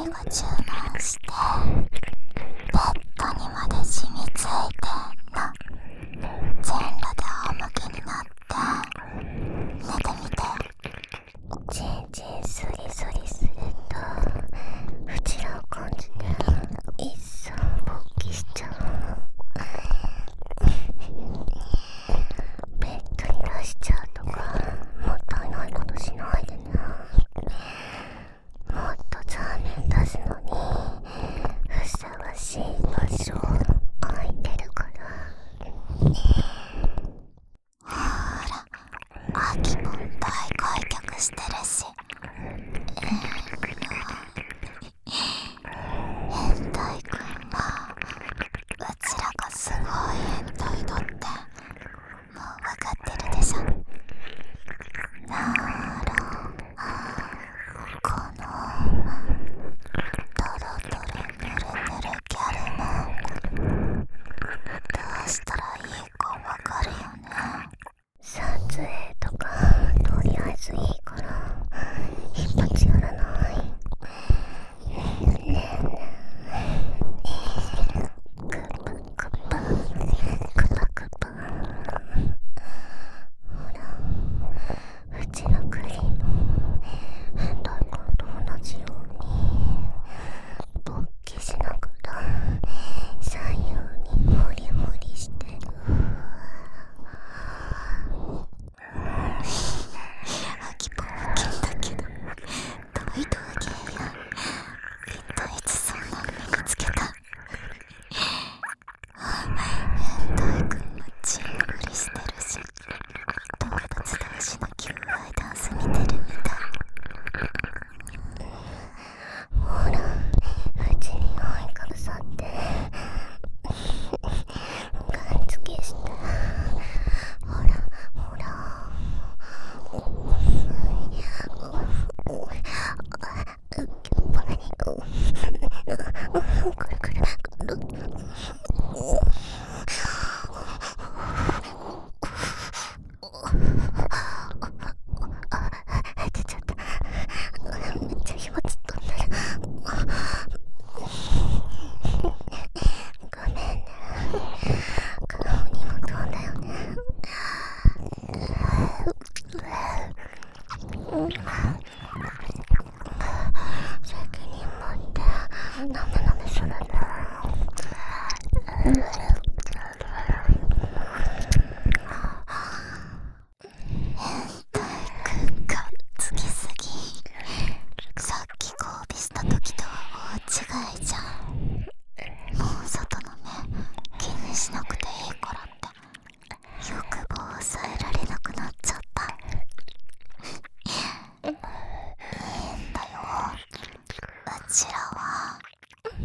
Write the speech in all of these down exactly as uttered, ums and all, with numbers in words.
愛が注文してベッドにまで染みついてんの。全裸で仰向けになって寝てみて。チンチンスリスリするとうちらを感じて一層勃起しちゃう。ベッドに出しちゃうとかもったいないことしないでね。もっとザーメン出すのにふさわしい場所空いてるから。ほらアキポン大開脚してるし、変態くんはうちらがすごい変態だってもう分かってるでしょ。ならこのドロドロヌルヌルギャルもどうしたらいいか分かるよね。撮影とかとりあえずいいから一発やらない？ねえねえ、クパクパクパクパ。ほらうちのクリーム変態君と同じように勃起しながら左右にホリホリしてる。アキポンはゲイだけどトイトはゲイや。一体いつそんなの身につけた？変態くんもチングリしてるし動物同士の求愛ダンス見てるみたい。ほらうちに覆いかぶさってガン付けして。ほらほらくるくるくる。あ、出ちゃった。めっちゃ飛沫飛んでる。ごめんね。顔にも飛んだよね。責任持ってなめなめするね。変態くんがつきすぎ。さっき交尾した時とは大違いじゃん。もう外の目気にしなくていいからって欲望を抑えられなくなっちゃった。いいんだよ。うちらは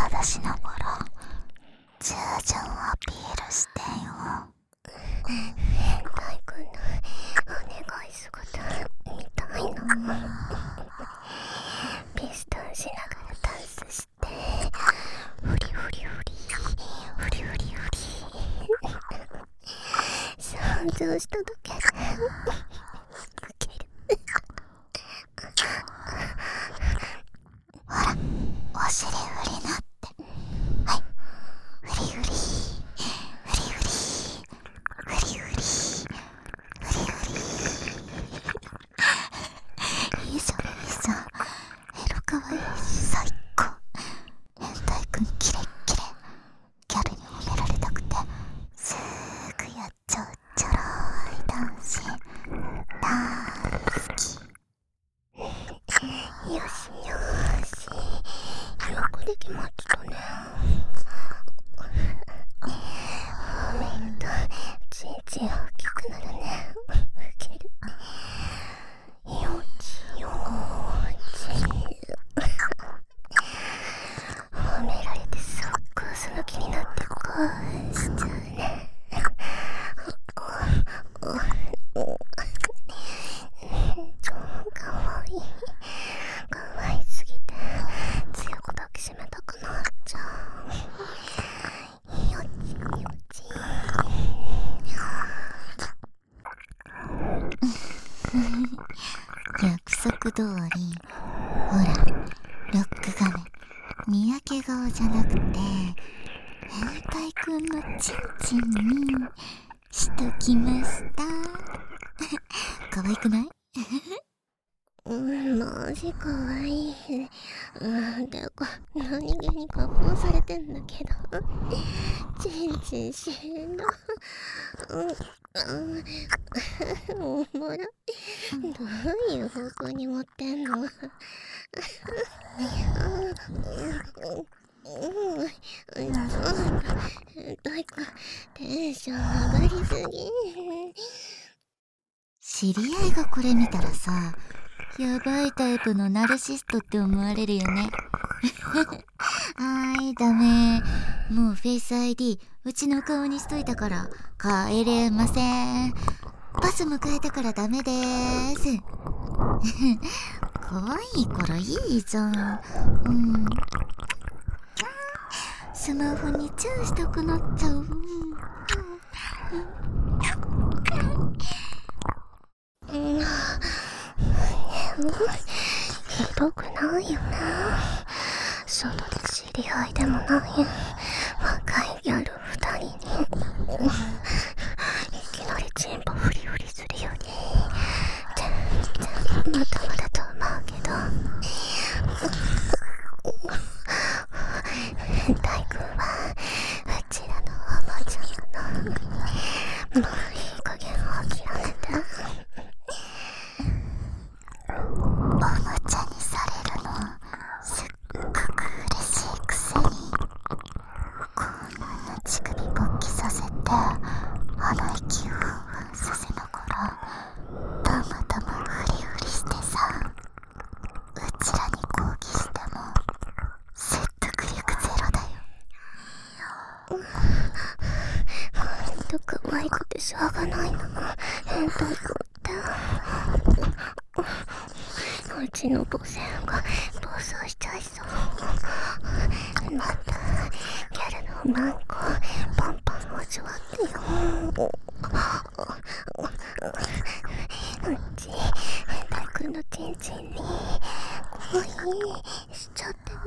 出しながら従順アピールしてよ。変態くんのお願い姿見たいな。ピストンしながらダンスしてフリフリフリフリフリフリ想像しただけでウケる。ほら、お尻振りなって。はい、フリフリフリフリフリフリフリフリいいじゃんいいじゃん、エロかわいいし最高。変態くんキレッキレ、ギャルに褒められたくてすぐやっちゃうちょろい男子大好き。よしよし、よくできましたね。褒めるとちんちん大きくなるね。ウケる。よちよち褒められてすっごいその気になって興奮しちゃうね。超かわいい、かわいすぎて強く抱きしめたくなっちゃう。よちよち約束通り、ほらロック画面にやけ顔じゃなくて変態くんのチンチンにしときました。可愛くない？うん、マジかわいい。うん、てか何気に加工されてんだけどチンチンしんど。うん、おもろい。どういう方向に持ってんの？うん、うん、変態くんテンション上がりすぎ。知り合いがこれ見たらさ、やばいタイプのナルシストって思われるよね。はーい、ダメ。もうフェイス アイディー うちの顔にしといたから帰れません。パスも変えたからダメでーす。可愛いからいいじゃん。うん。スマホにチューしたくなっちゃう。うんうん、ひどくないよね。外で知り合いでもない若いギャル二人にいきなりチンポフリフリするより全然まだまだと思うけど、変態くんはうちらのおもちゃなの。もういい加減諦めて。おもちゃにされるのすっごく嬉しいくせに、こんな乳首勃起させて鼻息をふんふんさせながらたまたまフリフリしてさ、うちらに抗議しても説得力ゼロだよ。ほんと可愛くてしょうがないな変態くんって。うちの母性が暴走しちゃいそう。またギャルのマンコパンパン味わってよ。うち変態くんのチンチンに恋しちゃってる。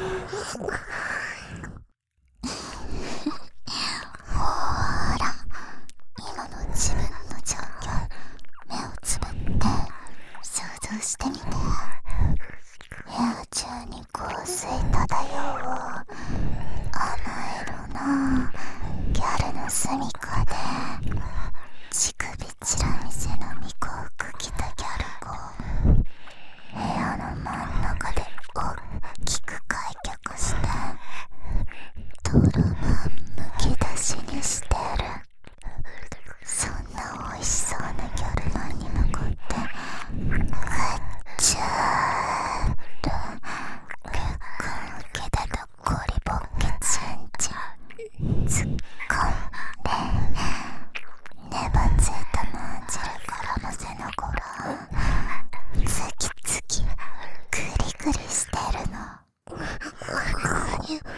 ほーら、今の自分の状況目をつぶって想像してみて。部屋中に香水漂う甘えろなギャルの住みかで乳首チラ見せの巫女服着たギャルが部屋の真ん中でおっきく開脚してトロマンむき出しにしてる。そんな美味しそうなギャルマンに向かってグッチャーと結構抜けたとゴリ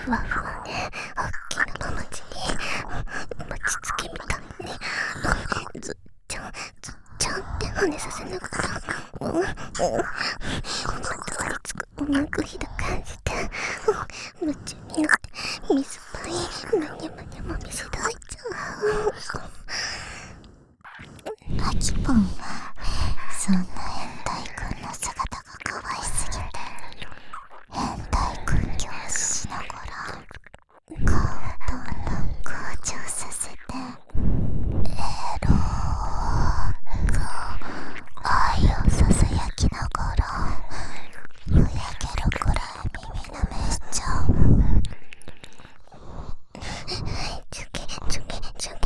ふわふわね、おっきなままちに餅つきみたいにずっちゃんずっちゃんって跳ねさせながら、うんうん、まとわりつくおまぐひだ感じで夢中になって水ぱいむにゃむにゃもみしだいちゃう。あきぽんはそんな変態くんの姿が可愛すぎて、変態くん教師しながら顔をどんどん紅潮させて、エローく愛をささやきながらふやけるくらい耳なめしちゃう。チュキチュキチュキ、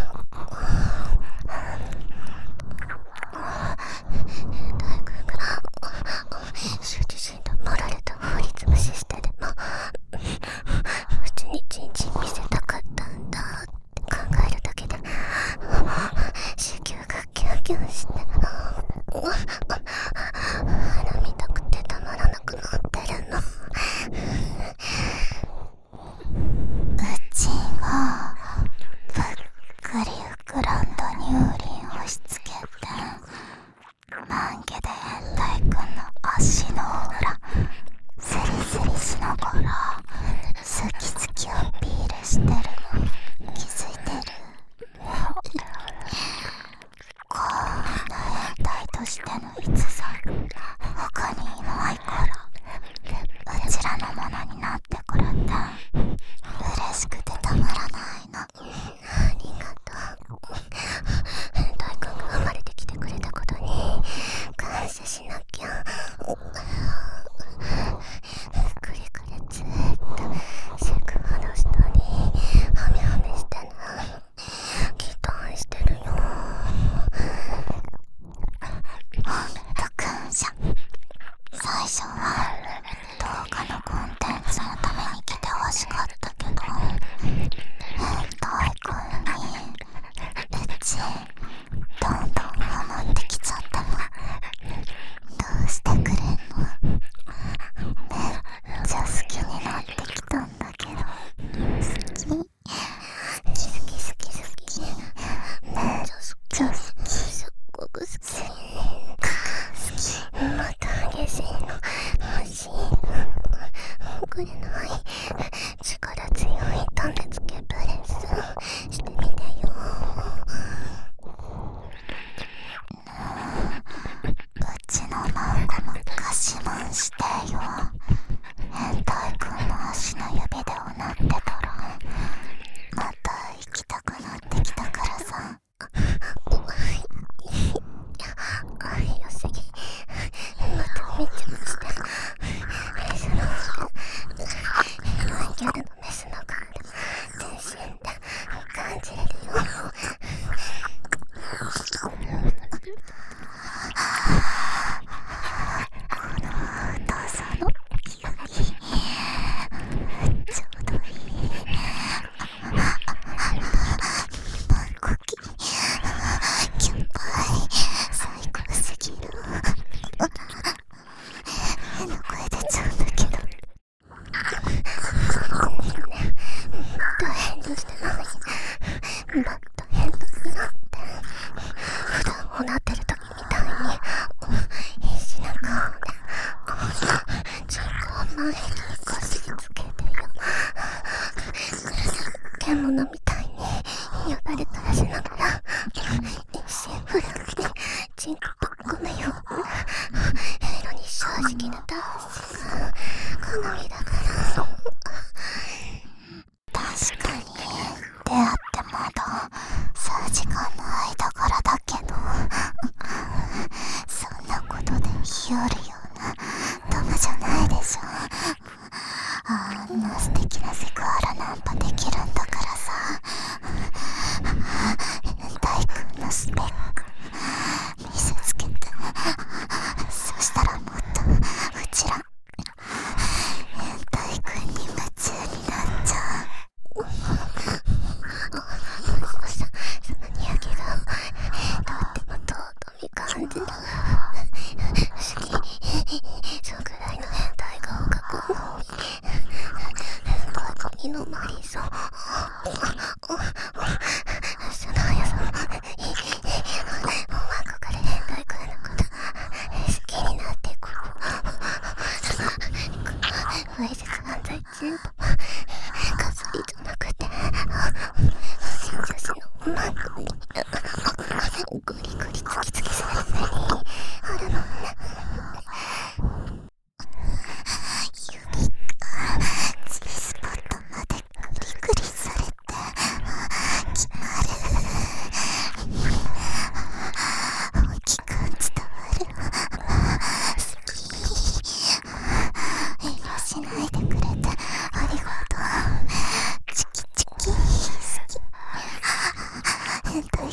大工から羞恥心とモラルと法律無視してでもうちにちんちん見せたかったんだって考えるだけで子宮がキュンキュンして鼻見たくてたまらなくなってるの。うちがぷっくり膨らんだ乳輪を押し付けて、満毛で変態くんの足の裏スリスリしながら好き好きアピールしてるの気づいてる？こんな変態としての逸材他にいないからうちらのものになってくれて嬉しくてたまらないの。ありがとう。変態くんが生まれてきてくれたことに感謝しなきゃ。くれくれずっとセクハラしたりハメハメしてな、期待してるよ。ほんと感謝。最初は動画のコンテンツのために来てほしかったけど、変態くんにうちどんどんハマってきちゃったの。どうしてくれんの？めっちゃ好きになってきたんだけど。好き？好き好き好き好き。めっちゃ好き。すっごく好き。好き。また激しいの欲しいのくれない？力強い種付けプレスしてみてよ。うちのマンコもガシマンしてよ。変態くんの足の指でうなってたらまた行きたくなってきたからさ。愛よすぎ、まためちゃしてメスのギャルのメスの感で全身で感じれるよ。この太さの指ちょうどいい。パンコキキュンパイ最高すぎる。変な声出ちゃうんだけどね、また変動してない？また変動になって普段おなってる時みたいに必死な顔でチンコを前にこすりつけてよ。獣みたいによだれ垂らしながら一心不乱にチンコぶっ込めよ。エロに正直なダンスが好みだから。確かに出会ってまだ数時間の間からだけどそんなことで日和るような友じゃないでしょ。あんな素敵なセクハラナンパできるんだからさ。変態くんのスペック見せつけて、そしたらもっとうちら変態くんに夢中になっちゃう。さ、そのにやけがとっても尊い感じだ。好き。そんぐらいの変態がおかっこいい。こきのマリソン、その速さもいい。もうここで大根のこと好きになっていこう。わいせつ犯罪全部かすりじゃなくて新女子の女の子にゴリゴリツキツキするためにあるのね。指がGスポットまでグリグリされて決まる。大きく伝わる。好き。遠慮しないでくれてありがとう。チキチキ好き。変態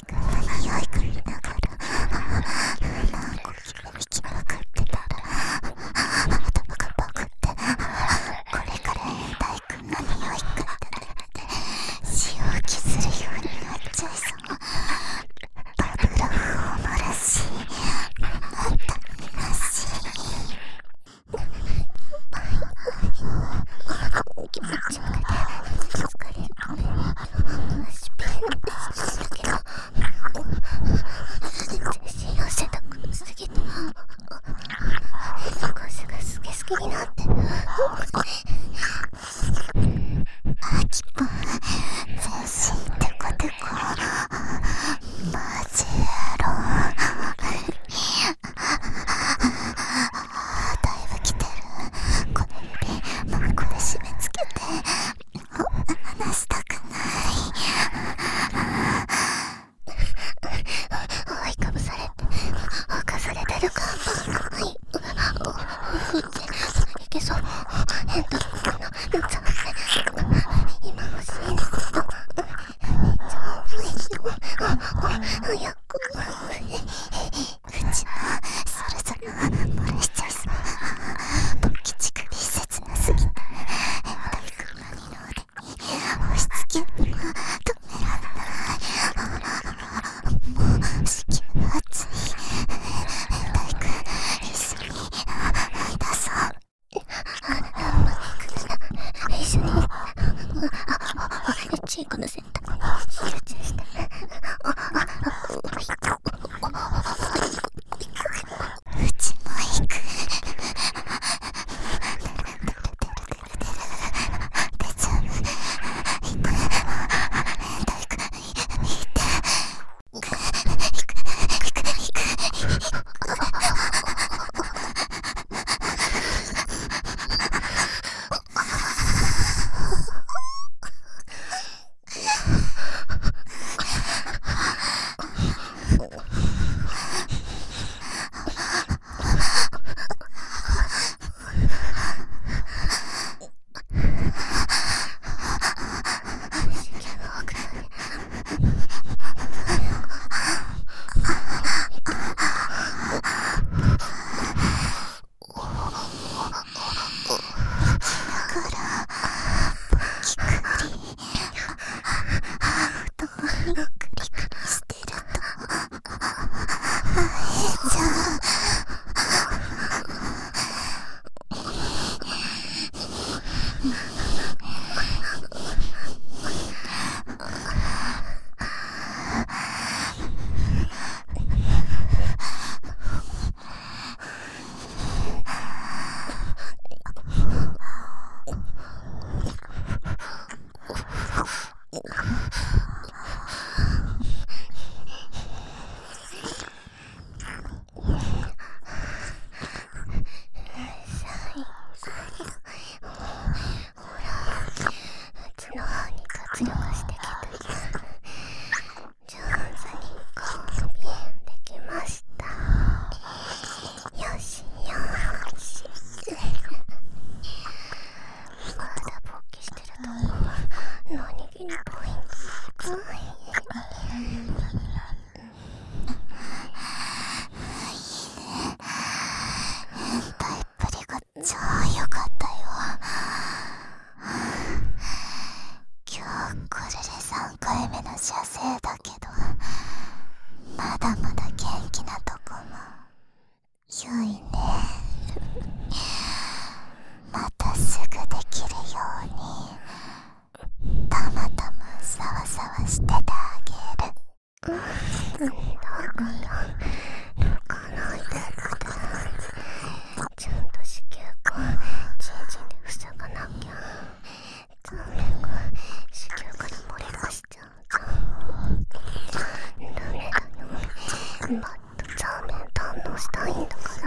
もっとザーメン堪能したいんだから。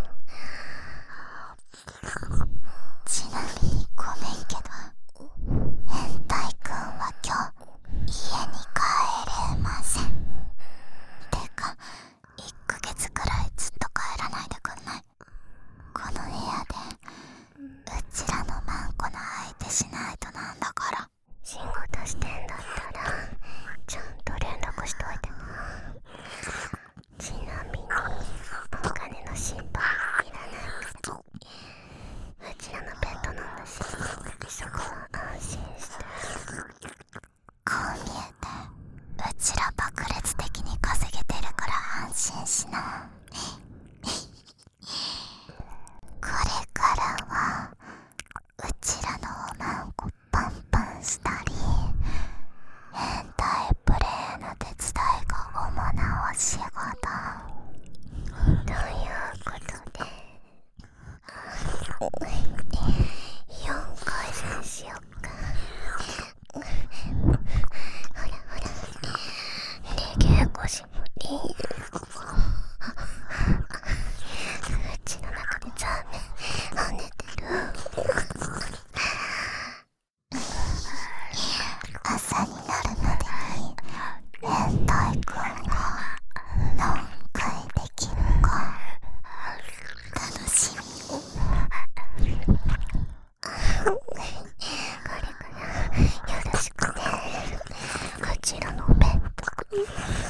ちなみにごめんけど、変態くんは今日家に帰れません。てかいっかげつくらいずっと帰らないでくんない？この部屋でうちらのマンコの相手しないとなんだから。仕事してんだったらちゃんと連絡しといてな。ちなみにお金の心配いらないけど、うちらのペットなんだし、そこは安心して。こう見えてうちら爆裂的に稼げてるから安心しな。これからはうちらのおまんこパンパンしたり、変態プレイの手伝いが主なお仕事ということで、よんかい戦しよっか。ほらほら、レゲエ腰もいい。うちの中でザーメン跳ねてる。朝になるまでに変態くんが何回できるか楽しみ。これからよろしくね、うちらのペットくん。